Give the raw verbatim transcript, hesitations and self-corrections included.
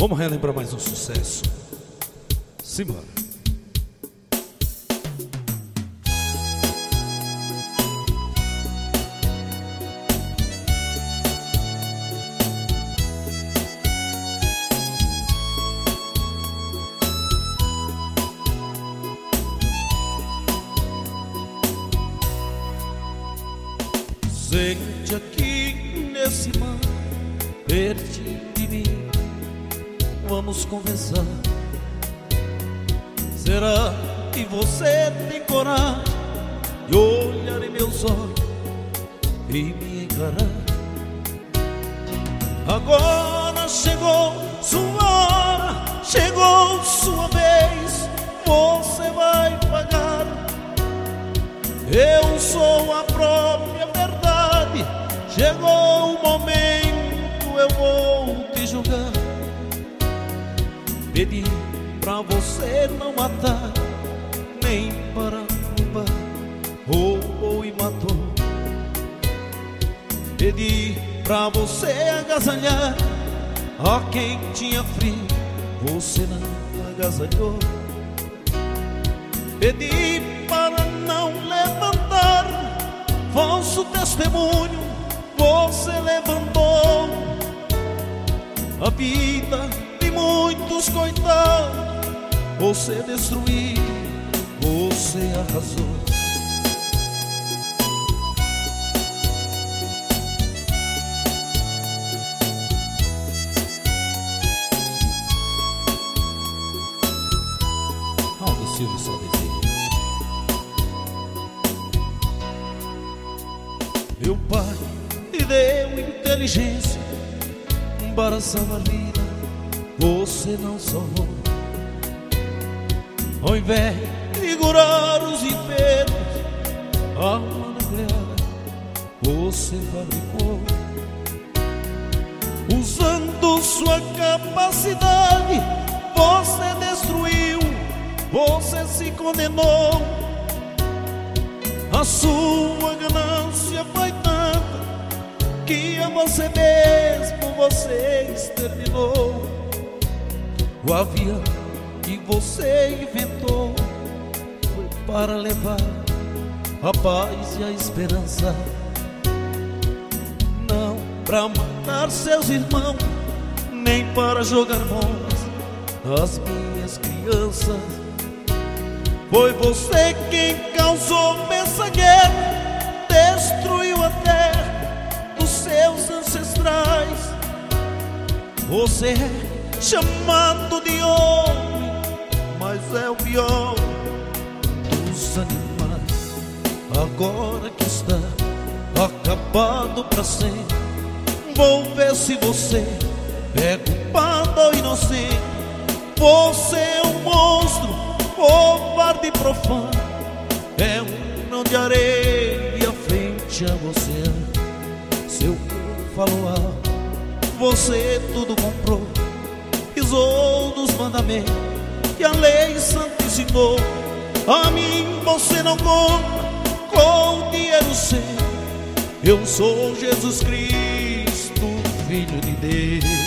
Vamos relembrar mais um sucesso. Simbora. Sente aqui nesse mar, perto de mim, vamos conversar. Será que você tem coragem de olhar em meus olhos e me encarar? Agora chegou sua hora, chegou sua vez, você vai pagar. Eu sou a própria verdade, chegou o momento, eu vou te julgar. Pedi pra você não matar, nem para roubar, roubou e matou. Pedi pra você agasalhar a quem tinha frio, você não agasalhou. Pedi para não levantar falso testemunho, você levantou. A vida de muitos coitados você destruiu, você arrasou. Aldo Silva só deseja. Meu pai te deu inteligência para salvar a vida, você não salvou. Ao invés de curar os enfermos, alma nuclear você fabricou. Usando sua capacidade, você destruiu, você se condenou. A sua ganância foi tanta que a você mesmo você exterminou. O avião que você inventou foi para levar a paz e a esperança, não para matar seus irmãos, nem para jogar bombas nas minhas crianças. Foi você quem causou essa guerra, destruiu a terra dos seus ancestrais. Você é chamado de homem, mas é o pior dos animais. Agora que está acabado pra sempre, vou ver se você é culpado ou inocente. Você é um monstro, covarde e profano, é um grão de areia frente a você. Seu corpo falou alto, você tudo comprou, pisou dos mandamentos que a lei santa ensinou. A mim você não compra com dinheiro seu, eu sou Jesus Cristo, Filho de Deus.